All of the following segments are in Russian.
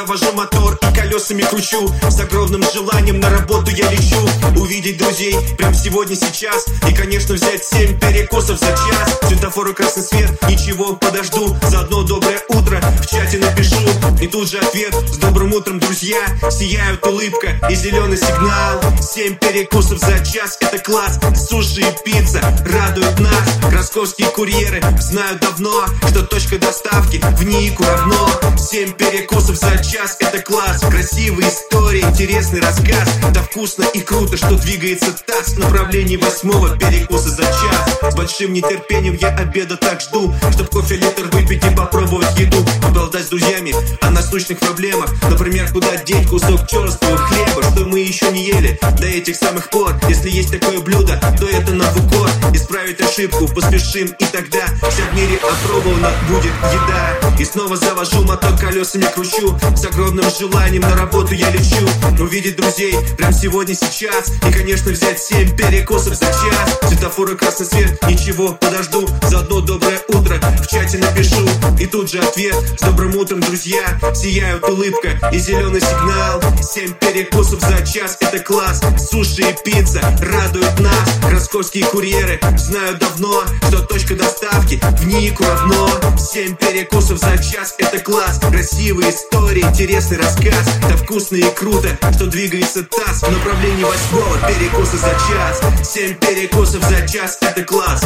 завожу мотор и колесами кручу. С огромным желанием на работу я лечу. Увидеть друзей прям сегодня, сейчас. И, конечно, взять 7 перекосов за час. Светофору красный свет, ничего, подожду. Заодно доброе утро в чате напишу. И тут же ответ: с добрым утром, друзья. Сияют улыбка и зеленый сигнал. 7 перекусов за час, это класс. Суши и пицца радуют нас. Красковские курьеры знают давно, что точка доставки в Нику равно. 7 перекусов за час, это класс. Красивые истории, интересный рассказ. Да вкусно и круто, что двигается таз в направлении 8-го перекуса за час. С большим нетерпением я обеда так жду, чтоб кофе литр выпить и попробовать еду. Поболтать с друзьями о насущных проблемах. Например, куда деть кусок черствого хлеба, что мы еще не ели до этих самых пор. Если есть такое блюдо, то это на в укор. Исправить ошибку поспешим, и тогда вся в мире опробована будет еда. И снова завожу мотор, колесами кручу. С огромным желанием на работу я лечу. Увидеть друзей прям сегодня, сейчас. И, конечно, взять 7 перекусов за час. Светофоры красный свет, ничего, подожду. Заодно доброе утро в чате напишу. И тут же ответ: с добрым утром, друзья. Сияют улыбка и зеленый сигнал. 7 перекусов за час, это класс. Суши и пицца радуют нас. Красковские курьеры знают давно, что точка доставки в Нику равно. 7 перекусов за час, это класс. Красивые истории, интересный рассказ. Да вкусно и круто, что двигается таз в направлении 8-го перекуса за час. 7 перекусов за час, это класс.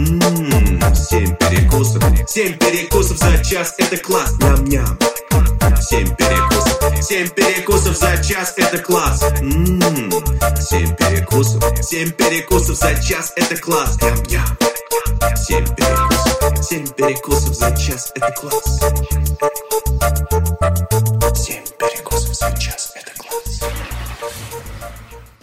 7 перекусов. 7 перекусов за час, это класс. Ням-ням. 7 перекусов. 7 перекусов за час, это класс. 7 перекусов. 7 перекусов за час, это класс. Ням-ням. 7 перекусов. 7 перекусов за час, это класс. 7 перекусов за час, это класс.